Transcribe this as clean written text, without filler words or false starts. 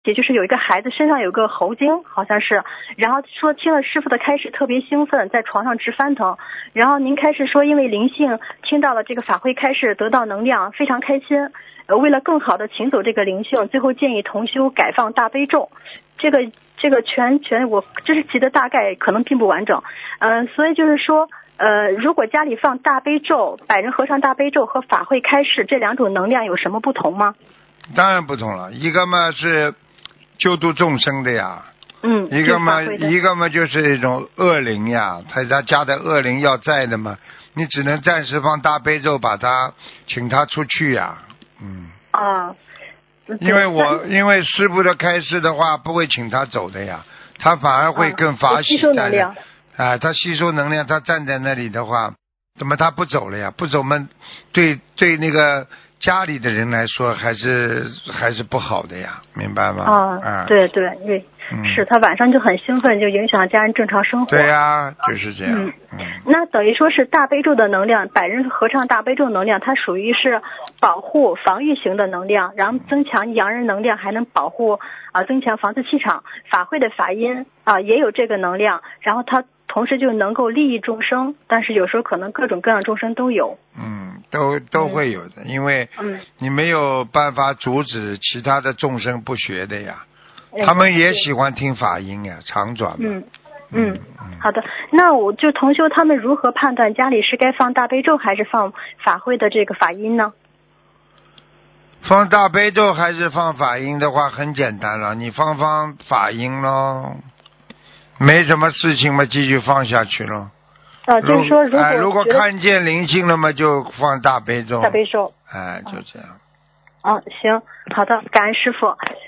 解，就是有一个孩子身上有个猴精，好像是，然后说听了师傅的开示特别兴奋，在床上直翻腾。然后您开示说，因为灵性听到了这个法会开示，得到能量，非常开心。为了更好的请走这个灵性，最后建议同修改放大悲咒。这个全我知识记得大概可能并不完整，所以就是说。如果家里放大悲咒、百人和尚大悲咒和法会开示这两种能量有什么不同吗？ 当然不同了，一个嘛是救度众生的呀，一个嘛就是一种恶灵呀，他家的恶灵要在的嘛，你只能暂时放大悲咒把他请他出去呀，因为师父的开示的话不会请他走的呀，他反而会更法喜在的。他吸收能量，他站在那里的话，怎么他不走了呀？不走嘛，对那个家里的人来说还是不好的呀，明白吗？ 对，是他晚上就很兴奋，就影响家人正常生活。 对呀，就是这样。 那等于说是大悲咒的能量，百人合唱大悲咒能量，它属于是保护防御型的能量，然后增强阳人能量，还能保护增强房子气场。法会的法音也有这个能量，然后它同时就能够利益众生，但是有时候可能各种各样众生都有。 都会有的，因为你没有办法阻止其他的众生不学的呀，他们也喜欢听法音呀，常转嘛。 好的，那我就同修他们如何判断家里是该放大悲咒还是放法会的这个法音呢？ 放大悲咒还是放法音的话很简单了，你放法音咯，没什么事情嘛，继续放下去咯。 就是说如果看见灵性了嘛，就放大悲咒。 大悲咒。 就这样。 行，好的，感恩师父。